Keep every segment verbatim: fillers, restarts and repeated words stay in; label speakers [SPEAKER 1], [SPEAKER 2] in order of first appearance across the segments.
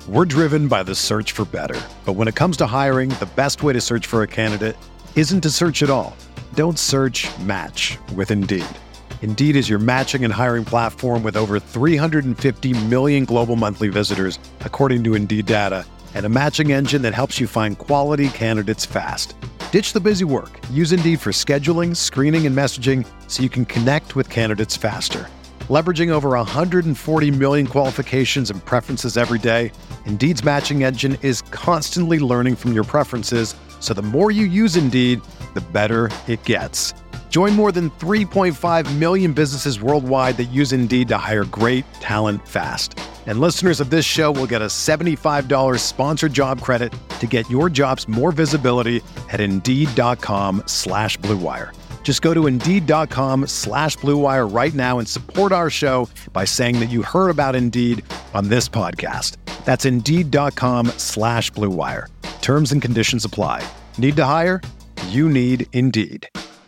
[SPEAKER 1] We're driven by the search for better. But when it comes to hiring, the best way to search for a candidate isn't to search at all. Don't search, match with Indeed. Indeed is your matching and hiring platform with over three hundred fifty million global monthly visitors, according to Indeed data, and a matching engine that helps you find quality candidates fast. Ditch the busy work. Use Indeed for scheduling, screening, and messaging so you can connect with candidates faster. Leveraging over one hundred forty million qualifications and preferences every day, Indeed's matching engine is constantly learning from your preferences, so the more you use Indeed, the better it gets. Join more than three point five million businesses worldwide that use Indeed to hire great talent fast. And listeners of this show will get a seventy-five dollars sponsored job credit to get your jobs more visibility at Indeed.com slash Blue Wire. Just go to Indeed.com slash Blue Wire right now and support our show by saying that you heard about Indeed on this podcast. That's Indeed.com slash Blue Wire. Terms and conditions apply. Need to hire? You need Indeed.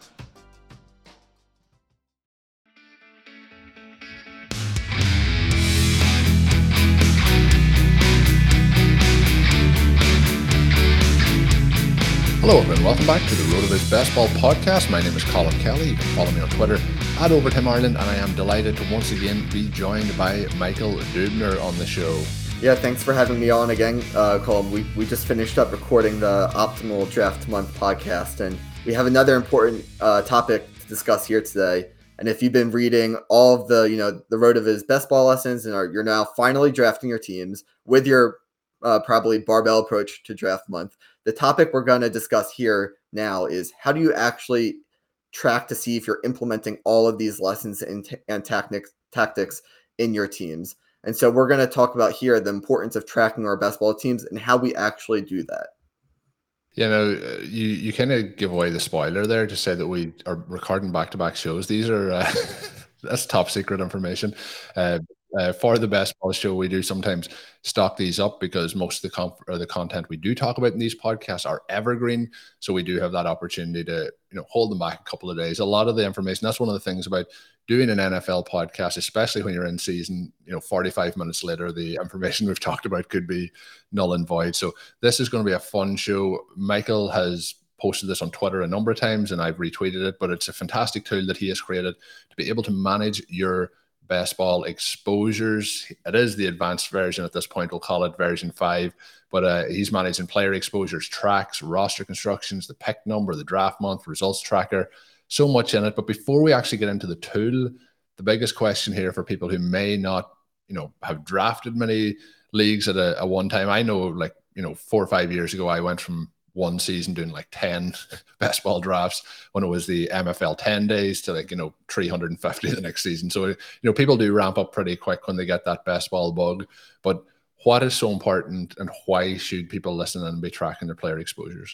[SPEAKER 2] Hello everyone, welcome back to the RotoViz Best Ball Podcast. My name is Colin Kelly. You can follow me on Twitter at Overtime Ireland, and I am delighted to once again be joined by Michael Dubner on the show.
[SPEAKER 3] Yeah, thanks for having me on again, uh, Colin. We, we just finished up recording the Optimal Draft Month podcast, and we have another important uh, topic to discuss here today. And if you've been reading all of the, you know, the RotoViz Best Ball lessons and are you're now finally drafting your teams with your uh, probably barbell approach to draft month, the topic we're going to discuss here now is how do you actually track to see if you're implementing all of these lessons and, t- and tactics, tactics in your teams. And so we're going to talk about here the importance of tracking our best ball teams and how we actually do that.
[SPEAKER 2] You know, you, you kind of give away the spoiler there to say that we are recording back-to-back shows. These are, uh, that's top secret information. Uh, Uh, for the Best Ball Show, we do sometimes stock these up because most of the comp- or the content we do talk about in these podcasts are evergreen. So we do have that opportunity to, you know, hold them back a couple of days. A lot of the information, that's one of the things about doing an N F L podcast, especially when you're in season, you know, forty-five minutes later, the information we've talked about could be null and void. So this is going to be a fun show. Michael has posted this on Twitter a number of times and I've retweeted it, but it's a fantastic tool that he has created to be able to manage your best ball exposures. It is the advanced version at this point. We'll call it version five, but uh, he's managing player exposures, tracks, roster constructions, the pick number, the draft month, results tracker, so much in it. But before we actually get into the tool, the biggest question here for people who may not, you know, have drafted many leagues at a, a one time. I know, like, you know, four or five years ago, I went from one season doing like ten best ball drafts when it was the M F L ten days to, like, you know, three hundred fifty the next season. So, you know, people do ramp up pretty quick when they get that best ball bug. But what is so important and why should people listen and be tracking their player exposures?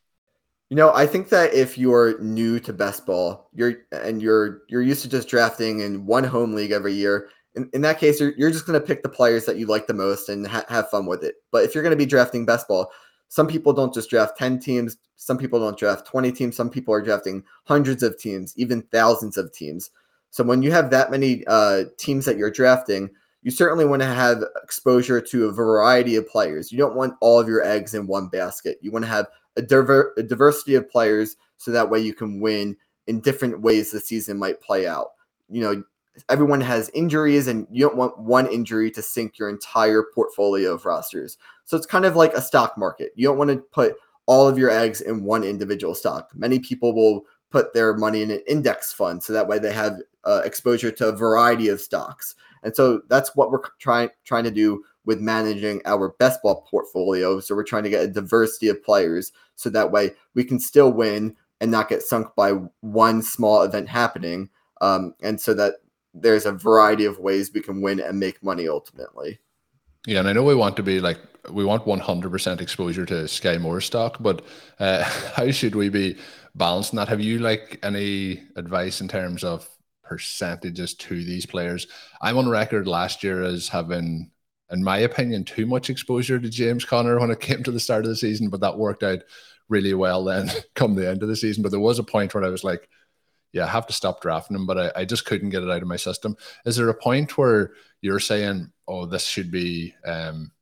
[SPEAKER 3] You know, I think that if you're new to best ball, you're and you're you're used to just drafting in one home league every year. In, in that case, you're, you're just going to pick the players that you like the most and ha- have fun with it. But if you're going to be drafting best ball, some people don't just draft ten teams. Some people don't draft twenty teams. Some people are drafting hundreds of teams, even thousands of teams. So when you have that many uh, teams that you're drafting, you certainly want to have exposure to a variety of players. You don't want all of your eggs in one basket. You want to have a, diver- a diversity of players so that way you can win in different ways the season might play out. You know, everyone has injuries and you don't want one injury to sink your entire portfolio of rosters. So it's kind of like a stock market. You don't want to put all of your eggs in one individual stock. Many people will put their money in an index fund so that way they have uh, exposure to a variety of stocks. And so that's what we're trying trying to do with managing our best ball portfolio. So we're trying to get a diversity of players so that way we can still win and not get sunk by one small event happening. Um, and so that there's a variety of ways we can win and make money ultimately.
[SPEAKER 2] Yeah, and I know we want to be like, we want one hundred percent exposure to Sky Moore stock, but uh, how should we be balancing that? Have you like any advice in terms of percentages to these players? I'm on record last year as having, in my opinion, too much exposure to James Conner when it came to the start of the season, but that worked out really well then come the end of the season. But there was a point where I was like, yeah, I have to stop drafting him, but I, I just couldn't get it out of my system. Is there a point where you're saying, oh, this should be, um,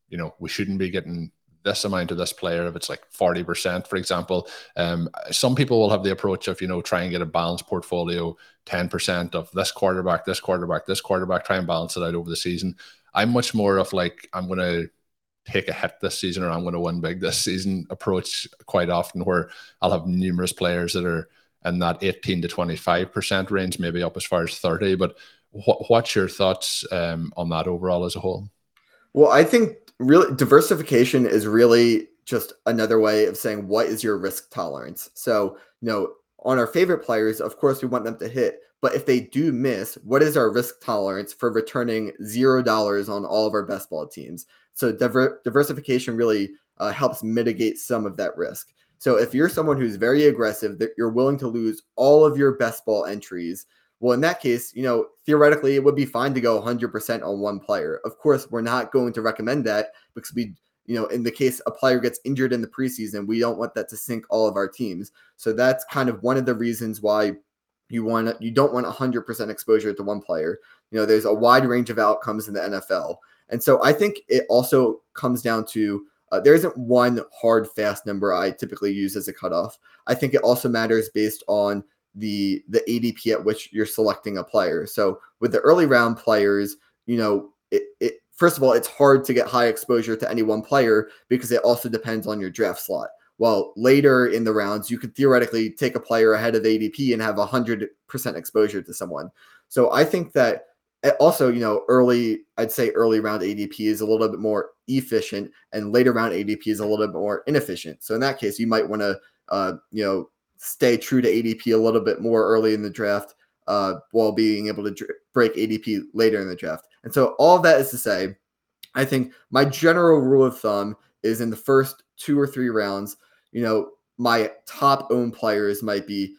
[SPEAKER 2] you know, we shouldn't be getting this amount of this player if it's like forty percent, for example. Um, some people will have the approach of, you know, try and get a balanced portfolio, ten percent of this quarterback, this quarterback, this quarterback, try and balance it out over the season. I'm much more of like, I'm going to take a hit this season or I'm going to win big this season approach quite often, where I'll have numerous players that are in that eighteen to twenty-five percent range, maybe up as far as thirty. But what, what's your thoughts um, on that overall as a whole?
[SPEAKER 3] Well, I think really diversification is really just another way of saying, what is your risk tolerance? So, you know, on our favorite players, of course, we want them to hit, but if they do miss, what is our risk tolerance for returning zero dollars on all of our best ball teams? So diver- diversification really uh, helps mitigate some of that risk. So if you're someone who's very aggressive, that you're willing to lose all of your best ball entries, well, in that case, you know, theoretically, it would be fine to go one hundred percent on one player. Of course, we're not going to recommend that because we, you know, in the case a player gets injured in the preseason, we don't want that to sink all of our teams. So that's kind of one of the reasons why you want to, you don't want one hundred percent exposure to one player. You know, there's a wide range of outcomes in the N F L. And so I think it also comes down to uh, there isn't one hard, fast number I typically use as a cutoff. I think it also matters based on the the A D P at which you're selecting a player. So with the early round players, you know, it, it first of all, it's hard to get high exposure to any one player because it also depends on your draft slot. While later in the rounds, you could theoretically take a player ahead of A D P and have one hundred percent exposure to someone. So I think that also, you know, early, I'd say early round A D P is a little bit more efficient and later round A D P is a little bit more inefficient. So in that case, you might want to, uh, you know, stay true to A D P a little bit more early in the draft uh, while being able to dr- break A D P later in the draft. And so all of that is to say, I think my general rule of thumb is in the first two or three rounds, you know, my top owned players might be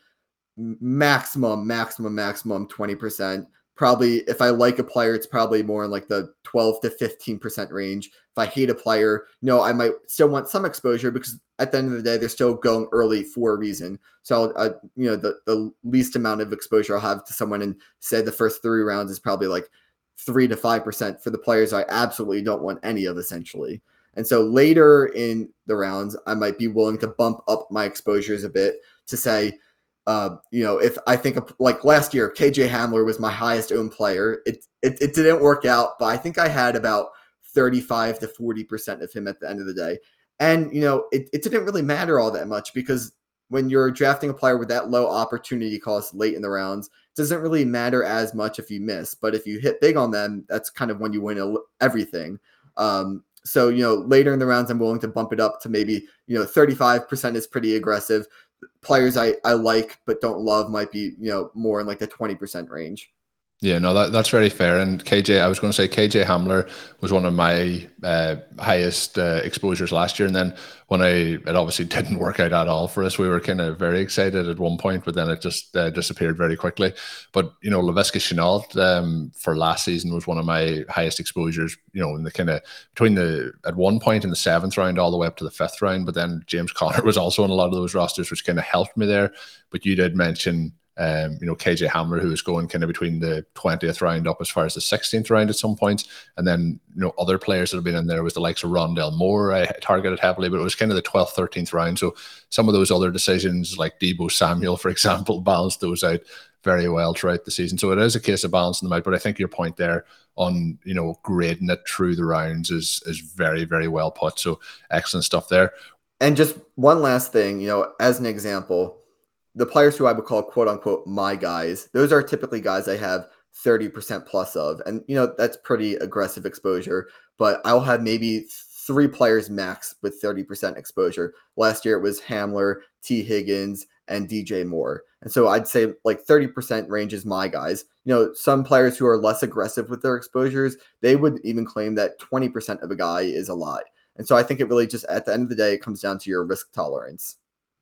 [SPEAKER 3] maximum, maximum, maximum twenty percent. Probably if I like a player, it's probably more in like the twelve to fifteen percent range. If I hate a player, no, I might still want some exposure because at the end of the day, they're still going early for a reason. So, I, you know, the, the least amount of exposure I'll have to someone in, say, the first three rounds is probably like three to five percent for the players I absolutely don't want any of, essentially. And so later in the rounds, I might be willing to bump up my exposures a bit to say, Uh, you know, if I think of, like last year, K J Hamler was my highest owned player. It, it it didn't work out, but I think I had about thirty-five to forty percent of him at the end of the day. And, you know, it, it didn't really matter all that much because when you're drafting a player with that low opportunity cost late in the rounds, it doesn't really matter as much if you miss. But if you hit big on them, that's kind of when you win everything. Um, so, you know, later in the rounds, I'm willing to bump it up to maybe, you know, thirty-five percent is pretty aggressive. Players I, I like but don't love might be, you know, more in like the twenty percent range.
[SPEAKER 2] Yeah, no, that, that's very fair. And K J, I was going to say K J Hamler was one of my uh, highest uh, exposures last year. And then when I, it obviously didn't work out at all for us, we were kind of very excited at one point, but then it just uh, disappeared very quickly. But, you know, Laviska Shenault um, for last season was one of my highest exposures, you know, in the kind of between the, at one point in the seventh round all the way up to the fifth round. But then James Conner was also on a lot of those rosters, which kind of helped me there. But you did mention, Um, you know, K J Hamler, who was going kind of between the twentieth round up as far as the sixteenth round at some points. And then, you know, other players that have been in there was the likes of Rondell Moore, I targeted heavily, but it was kind of the twelfth, thirteenth round. So some of those other decisions, like Deebo Samuel, for example, balanced those out very well throughout the season. So it is a case of balancing them out. But I think your point there on, you know, grading it through the rounds is is very, very well put. So excellent stuff there.
[SPEAKER 3] And just one last thing, you know, as an example, the players who I would call quote unquote my guys, those are typically guys I have thirty percent plus of. And, you know, that's pretty aggressive exposure, but I'll have maybe three players max with thirty percent exposure. Last year it was Hamler, T. Higgins, and D J Moore. And so I'd say like thirty percent range is my guys. You know, some players who are less aggressive with their exposures, they would even claim that twenty percent of a guy is a lot. And so I think it really just, at the end of the day, it comes down to your risk tolerance.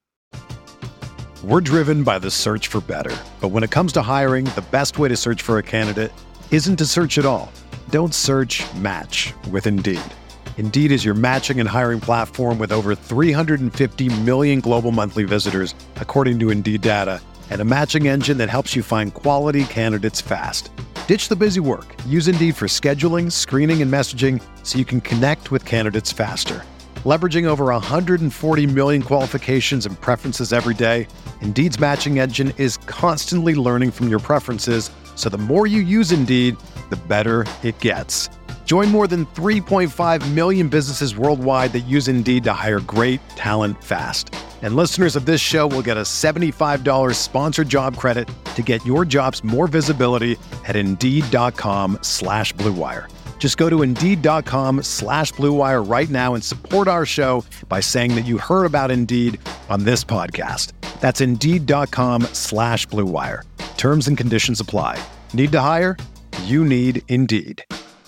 [SPEAKER 1] We're driven by the search for better. But when it comes to hiring, the best way to search for a candidate isn't to search at all. Don't search, match with Indeed. Indeed is your matching and hiring platform with over three hundred fifty million global monthly visitors, according to Indeed data, and a matching engine that helps you find quality candidates fast. Ditch the busy work. Use Indeed for scheduling, screening, and messaging so you can connect with candidates faster. Leveraging over one hundred forty million qualifications and preferences every day, Indeed's matching engine is constantly learning from your preferences, so the more you use Indeed, the better it gets. Join more than three point five million businesses worldwide that use Indeed to hire great talent fast. And listeners of this show will get a seventy-five dollars sponsored job credit to get your jobs more visibility at Indeed.com slash Blue Wire. Just go to Indeed.com slash Blue Wire right now and support our show by saying that you heard about Indeed on this podcast. That's Indeed.com slash Blue Wire. Terms and conditions apply. Need to hire? You need Indeed.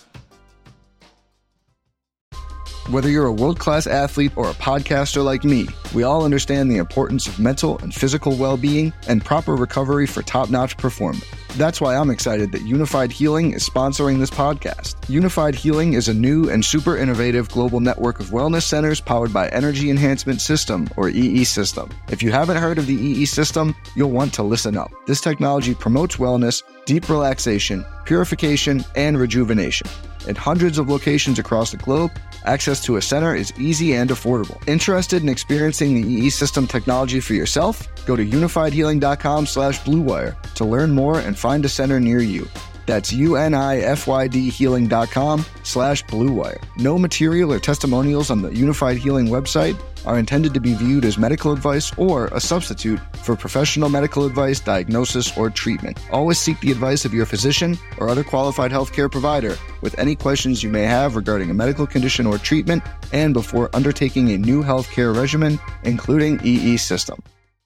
[SPEAKER 4] Whether you're a world-class athlete or a podcaster like me, we all understand the importance of mental and physical well-being and proper recovery for top-notch performance. That's why I'm excited that Unified Healing is sponsoring this podcast. Unified Healing is a new and super innovative global network of wellness centers powered by Energy Enhancement System, or E E System. If you haven't heard of the E E System, you'll want to listen up. This technology promotes wellness, deep relaxation, purification, and rejuvenation. In hundreds of locations across the globe, access to a center is easy and affordable. Interested in experiencing the E E System technology for yourself? Go to unifiedhealing.com slash Blue Wire to learn more and find a center near you. That's U-N-I-F-Y-D healing.com slash Blue Wire. No material or testimonials on the Unified Healing website are intended to be viewed as medical advice or a substitute for professional medical advice, diagnosis, or treatment. Always seek the advice of your physician or other qualified healthcare provider with any questions you may have regarding a medical condition or treatment and before undertaking a new healthcare regimen, including E E System.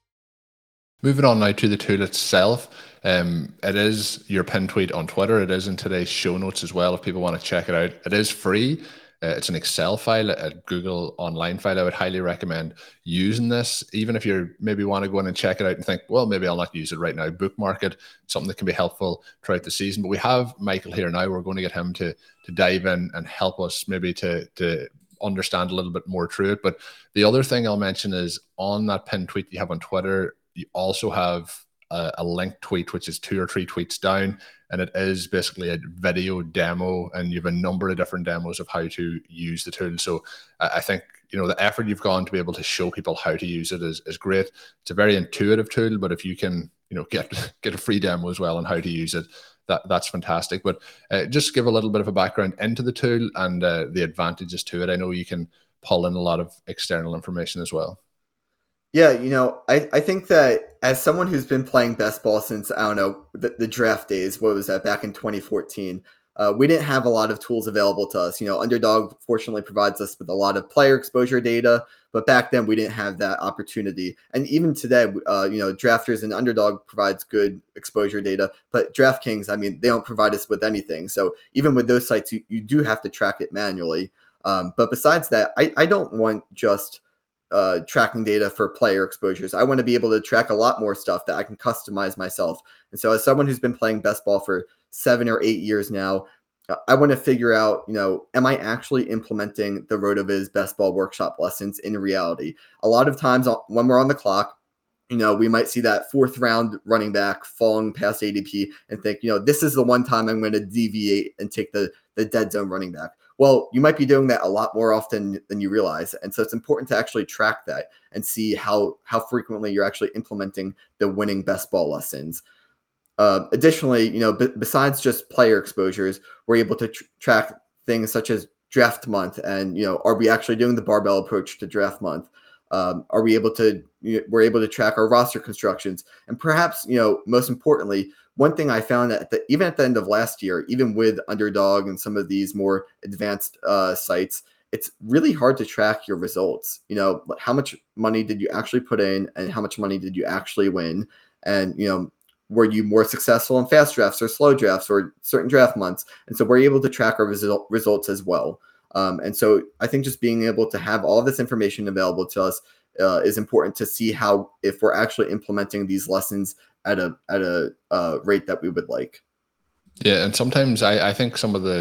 [SPEAKER 2] Moving on now to the tool itself. Um, it is your pinned tweet on Twitter. It is in today's show notes as well if people want to check it out. It is free. Uh, it's an Excel file, a Google Online file. I would highly recommend using this, even if you maybe want to go in and check it out and think, well, maybe I'll not use it right now. Bookmark it, something that can be helpful throughout the season. But we have Michael here now. We're going to get him to to dive in and help us maybe to to understand a little bit more through it. But the other thing I'll mention is on that pinned tweet you have on Twitter, you also have a, a linked tweet, which is two or three tweets down. And it is basically a video demo, and you have a number of different demos of how to use the tool. So I think, you know, the effort you've gone to be able to show people how to use it is, is great. It's a very intuitive tool, but if you can, you know, get get a free demo as well on how to use it, that that's fantastic. But uh, just give a little bit of a background into the tool and uh, the advantages to it. I know you can pull in a lot of external information as well.
[SPEAKER 3] Yeah, you know, I, I think that as someone who's been playing best ball since, I don't know, the, the draft days, what was that, back in twenty fourteen, uh, we didn't have a lot of tools available to us. You know, Underdog fortunately provides us with a lot of player exposure data, but back then we didn't have that opportunity. And even today, uh, you know, Drafters and Underdog provides good exposure data, but DraftKings, I mean, they don't provide us with anything. So even with those sites, you, you do have to track it manually. Um, but besides that, I, I don't want just Uh, tracking data for player exposures. I want to be able to track a lot more stuff that I can customize myself. And so as someone who's been playing best ball for seven or eight years now, uh, I want to figure out, you know, am I actually implementing the RotoViz best ball workshop lessons in reality? A lot of times when we're on the clock, you know, we might see that fourth round running back falling past A D P and think, you know, this is the one time I'm going to deviate and take the, the dead zone running back. Well, you might be doing that a lot more often than you realize. And so it's important to actually track that and see how, how frequently you're actually implementing the winning best ball lessons. Uh, additionally, you know, b- besides just player exposures, we're able to tr- track things such as draft month. And, you know, are we actually doing the barbell approach to draft month? Um, are we able to, you know, we're able to track our roster constructions. And perhaps, you know, most importantly, one thing I found that the, even at the end of last year, even with Underdog and some of these more advanced uh, sites, it's really hard to track your results. You know, how much money did you actually put in and how much money did you actually win? And, you know, were you more successful in fast drafts or slow drafts or certain draft months? And so we're able to track our result, results as well. Um, and so I think just being able to have all this information available to us uh, is important to see how, if we're actually implementing these lessons at a at a uh, rate that we would like.
[SPEAKER 2] Yeah, and sometimes I, I think some of the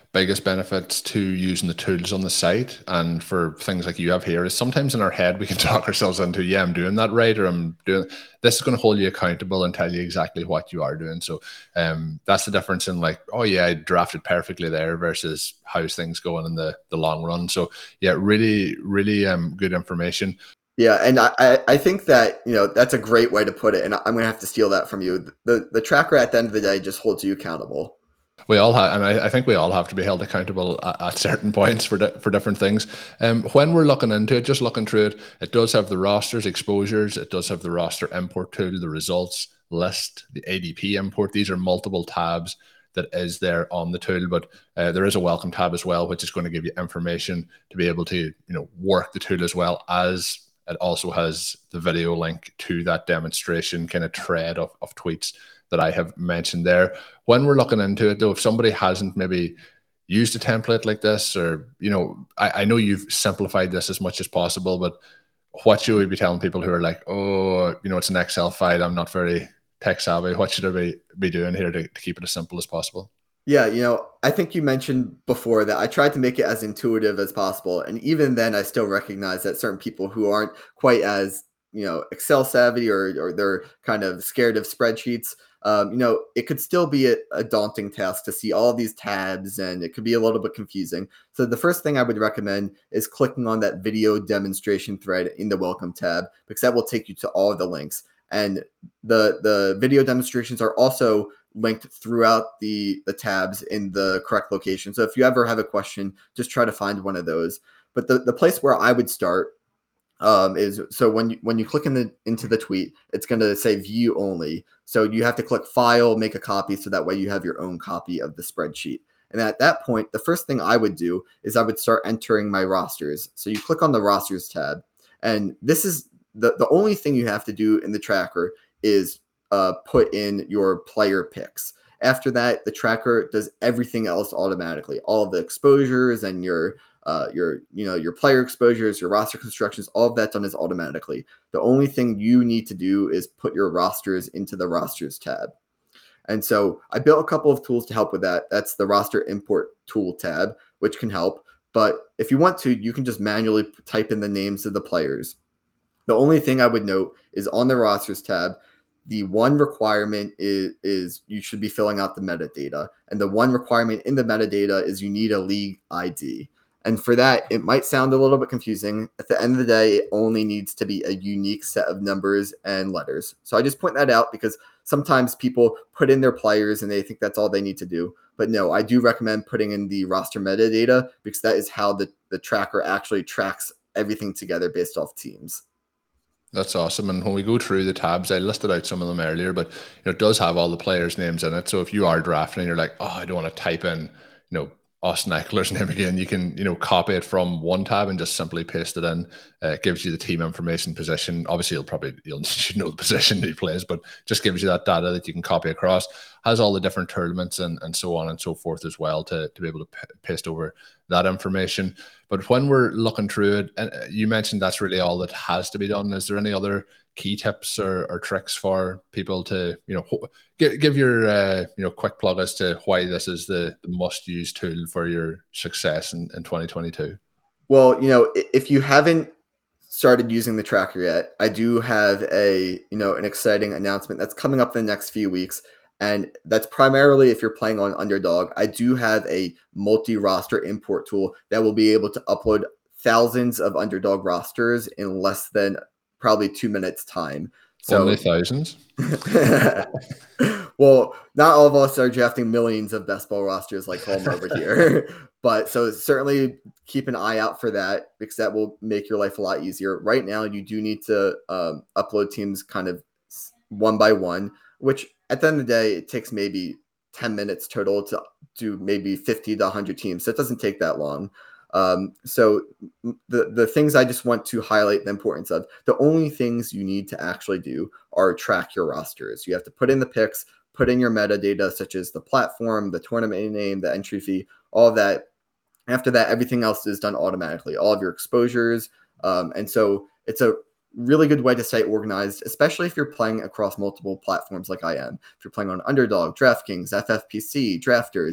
[SPEAKER 2] biggest benefits to using the tools on the site and for things like you have here is sometimes in our head we can talk ourselves into, yeah, I'm doing that right, or I'm doing this is going to hold you accountable and tell you exactly what you are doing. So um, that's the difference in like, oh yeah, I drafted perfectly there versus how's things going in the the long run. So yeah, really, really um, good information.
[SPEAKER 3] Yeah, and I, I think that, you know, that's a great way to put it, and I'm going to have to steal that from you. The the tracker at the end of the day just holds you accountable.
[SPEAKER 2] We all have, and I, I think we all have to be held accountable at, at certain points for di- for different things. Um, when we're looking into it, just looking through it, it does have the rosters, exposures. It does have the roster import tool, the results list, the A D P import. These are multiple tabs that is there on the tool, but uh, there is a welcome tab as well, which is going to give you information to be able to, you know, work the tool as well as it also has the video link to that demonstration kind of thread of, of tweets that I have mentioned there. When we're looking into it, though, if somebody hasn't maybe used a template like this, or, you know, I, I know you've simplified this as much as possible, but what should we be telling people who are like, oh, you know, it's an Excel file, I'm not very tech savvy. What should I be, be doing here to, to keep it as simple as possible?
[SPEAKER 3] Yeah, you know, I think you mentioned before that I tried to make it as intuitive as possible. And even then, I still recognize that certain people who aren't quite as, you know, Excel savvy, or, or they're kind of scared of spreadsheets, um, you know, it could still be a, a daunting task to see all these tabs, and it could be a little bit confusing. So the first thing I would recommend is clicking on that video demonstration thread in the welcome tab, because that will take you to all of the links. And the the video demonstrations are also linked throughout the, the tabs in the correct location. So if you ever have a question, just try to find one of those. But the, the place where I would start um, is, so when you, when you click in the, into the tweet, it's going to say view only. So you have to click file, make a copy, so that way you have your own copy of the spreadsheet. And at that point, the first thing I would do is I would start entering my rosters. So you click on the rosters tab, and this is the, the only thing you have to do in the tracker is uh, put in your player picks. After that, the tracker does everything else automatically. All of the exposures and your uh, your you know your player exposures, your roster constructions, all of that done is automatically. The only thing you need to do is put your rosters into the rosters tab. And so I built a couple of tools to help with that. That's the roster import tool tab, which can help. But if you want to, you can just manually type in the names of the players. The only thing I would note is on the rosters tab, the one requirement is, is you should be filling out the metadata. And the one requirement in the metadata is you need a league I D. And for that, it might sound a little bit confusing. At the end of the day, it only needs to be a unique set of numbers and letters. So I just point that out because sometimes people put in their players and they think that's all they need to do. But no, I do recommend putting in the roster metadata, because that is how the, the tracker actually tracks everything together based off teams.
[SPEAKER 2] That's awesome. And when we go through the tabs, I listed out some of them earlier, but you know, it does have all the players' names in it. So if you are drafting and you're like, oh, I don't want to type in, you know, Austin Eckler's name again, you can, you know, copy it from one tab and just simply paste it in. Uh, it gives you the team information, position. Obviously, you'll probably you'll should know the position he plays, but just gives you that data that you can copy across. Has all the different tournaments and, and so on and so forth as well to, to be able to p- paste over that information. But when we're looking through it, and you mentioned that's really all that has to be done. Is there any other key tips or, or tricks for people to, you know, give, give your, uh, you know, quick plug as to why this is the, the must-use tool for your success in, in twenty twenty-two?
[SPEAKER 3] Well, you know, if you haven't started using the tracker yet, I do have a, you know, an exciting announcement that's coming up in the next few weeks. And that's primarily if you're playing on Underdog. I do have a multi-roster import tool that will be able to upload thousands of Underdog rosters in less than probably two minutes time. So
[SPEAKER 2] only thousands?
[SPEAKER 3] Well, not all of us are drafting millions of best ball rosters like Holm over here. But so certainly keep an eye out for that, because that will make your life a lot easier. Right now, you do need to um, upload teams kind of one by one, which at the end of the day, it takes maybe ten minutes total to do maybe fifty to one hundred teams. So it doesn't take that long. Um, so the, the things I just want to highlight the importance of, the only things you need to actually do are track your rosters. You have to put in the picks, put in your metadata, such as the platform, the tournament name, the entry fee, all of that. After that, everything else is done automatically, all of your exposures. Um, and so it's a really good way to stay organized, especially if you're playing across multiple platforms like I am. If you're playing on Underdog, DraftKings, F F P C, Drafters,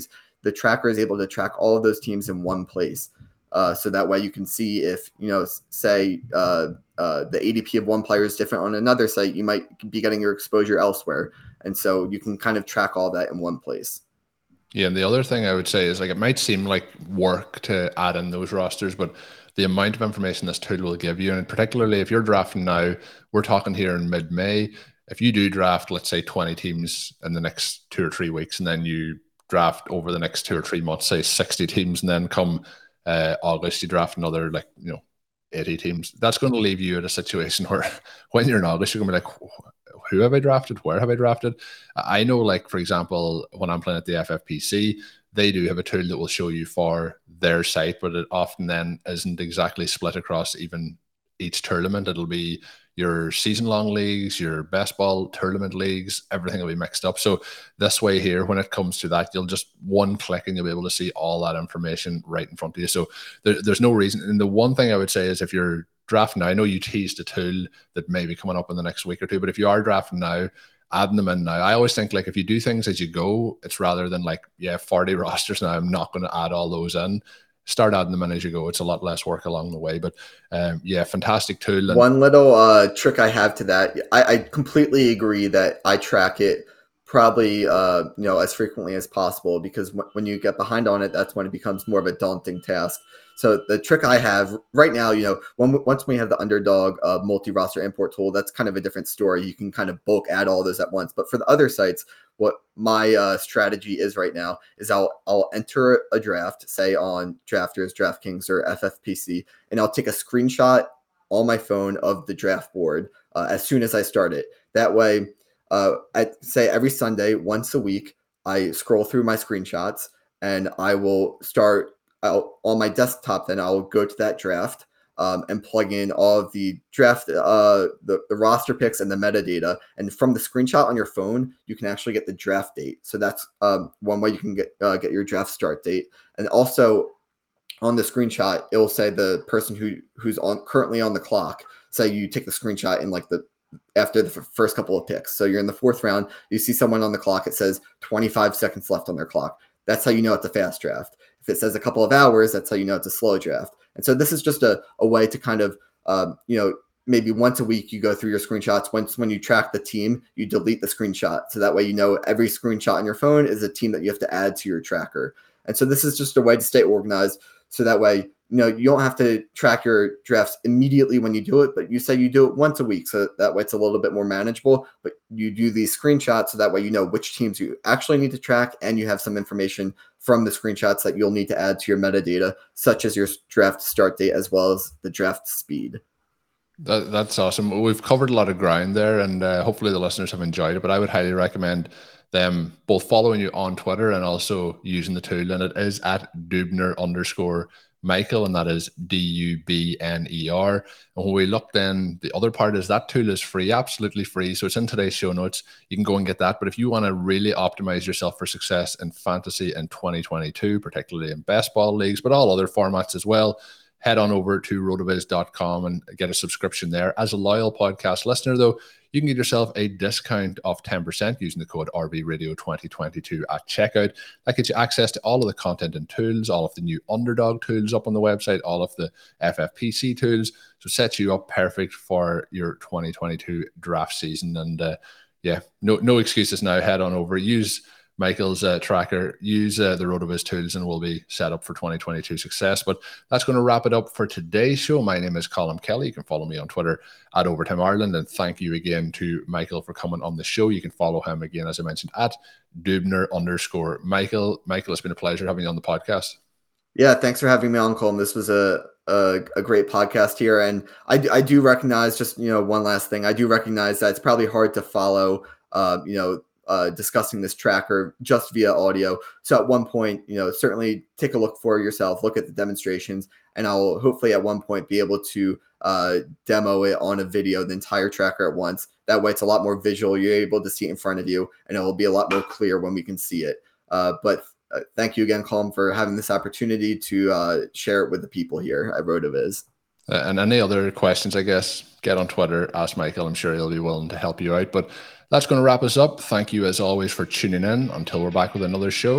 [SPEAKER 3] the tracker is able to track all of those teams in one place. Uh, so that way you can see if, you know, say uh, uh, the A D P of one player is different on another site, you might be getting your exposure elsewhere. And so you can kind of track all that in one place.
[SPEAKER 2] Yeah, and the other thing I would say is, like, it might seem like work to add in those rosters, but the amount of information this tool will give you, and particularly if you're drafting now, we're talking here in mid-May, if you do draft, let's say twenty teams in the next two or three weeks, and then you draft over the next two or three months, say sixty teams, and then come uh, August, you draft another, like, you know, eighty teams, that's going to leave you in a situation where when you're in August, you're going to be like, who have I drafted? Where have I drafted? I know, like, for example, when I'm playing at the F F P C, they do have a tool that will show you for their site, but it often then isn't exactly split across even each tournament. It'll be your season-long leagues, your best ball tournament leagues, everything will be mixed up. So this way here, when it comes to that, you'll just one click and you'll be able to see all that information right in front of you. So there, there's no reason. And the one thing I would say is, if you're drafting now, I know you teased a tool that may be coming up in the next week or two, but if you are drafting now, adding them in now, I always think, like, if you do things as you go, it's rather than like, yeah, forty rosters now, I'm not going to add all those in. Start adding them in as you go. It's a lot less work along the way, but um, yeah, fantastic tool. And
[SPEAKER 3] one little uh, trick I have to that, I, I completely agree that I track it probably uh, you know, as frequently as possible, because w- when you get behind on it, that's when it becomes more of a daunting task. So the trick I have right now, you know, when, once we have the Underdog uh, multi-roster import tool, that's kind of a different story. You can kind of bulk add all those at once. But for the other sites, what my uh, strategy is right now is I'll I'll enter a draft, say on Drafters, DraftKings, or F F P C, and I'll take a screenshot on my phone of the draft board uh, as soon as I start it. That way, uh, I say every Sunday, once a week, I scroll through my screenshots and I will start I'll, on my desktop. Then I'll go to that draft um, and plug in all of the draft, uh, the, the roster picks and the metadata. And from the screenshot on your phone, you can actually get the draft date. So that's um, one way you can get uh, get your draft start date. And also on the screenshot, it will say the person who who's on currently on the clock. Say you take the screenshot in like the after the f- first couple of picks. So you're in the fourth round, you see someone on the clock, it says twenty-five seconds left on their clock. That's how you know it's a fast draft. If it says a couple of hours, that's how you know it's a slow draft. And so this is just a, a way to kind of, um, you know, maybe once a week you go through your screenshots. Once when you track the team, you delete the screenshot. So that way you know every screenshot on your phone is a team that you have to add to your tracker. And so this is just a way to stay organized. So that way, you know, you don't have to track your drafts immediately when you do it, but you say you do it once a week. So that way it's a little bit more manageable, but you do these screenshots. So that way, you know which teams you actually need to track, and you have some information from the screenshots that you'll need to add to your metadata, such as your draft start date, as well as the draft speed.
[SPEAKER 2] That, that's awesome. We've covered a lot of ground there, and uh, hopefully the listeners have enjoyed it, but I would highly recommend them both following you on Twitter and also using the tool. And it is at Dubner underscore Michael, and that is D U B N E R. And when we look, then the other part is that tool is free, absolutely free. So it's in today's show notes. You can go and get that. But if you want to really optimize yourself for success in fantasy in twenty twenty-two, particularly in best ball leagues, but all other formats as well, head on over to rotoviz dot com and get a subscription there. As a loyal podcast listener, though, you can get yourself a discount of ten percent using the code R V Radio twenty twenty-two at checkout. That gets you access to all of the content and tools, all of the new Underdog tools up on the website, all of the F F P C tools. So sets you up perfect for your twenty twenty-two draft season. And uh, yeah, no no excuses now. Head on over, use Michael's uh, tracker, use uh, the RotoViz tools, and we'll be set up for twenty twenty-two success. But that's going to wrap it up for today's show. My name is Colin Kelly. You can follow me on Twitter at Overtime Ireland. And thank you again to Michael for coming on the show. You can follow him again, as I mentioned, at Dubner underscore Michael. Michael, it's been a pleasure having you on the podcast.
[SPEAKER 3] Yeah, thanks for having me on, Colin. This was a a, a great podcast here. And I, I do recognize, just, you know, one last thing, I do recognize that it's probably hard to follow, uh, you know, Uh, discussing this tracker just via audio. So at one point, you know, certainly take a look for yourself, look at the demonstrations, and I'll hopefully at one point be able to uh, demo it on a video, the entire tracker at once. That way it's a lot more visual. You're able to see it in front of you, and it will be a lot more clear when we can see it. Uh, but uh, thank you again, Colin, for having this opportunity to uh, share it with the people here at RotoViz.
[SPEAKER 2] Uh, and any other questions, I guess, get on Twitter, ask Michael. I'm sure he'll be willing to help you out. But that's going to wrap us up. Thank you, as always, for tuning in. Until we're back with another show,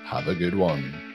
[SPEAKER 2] Have a good one.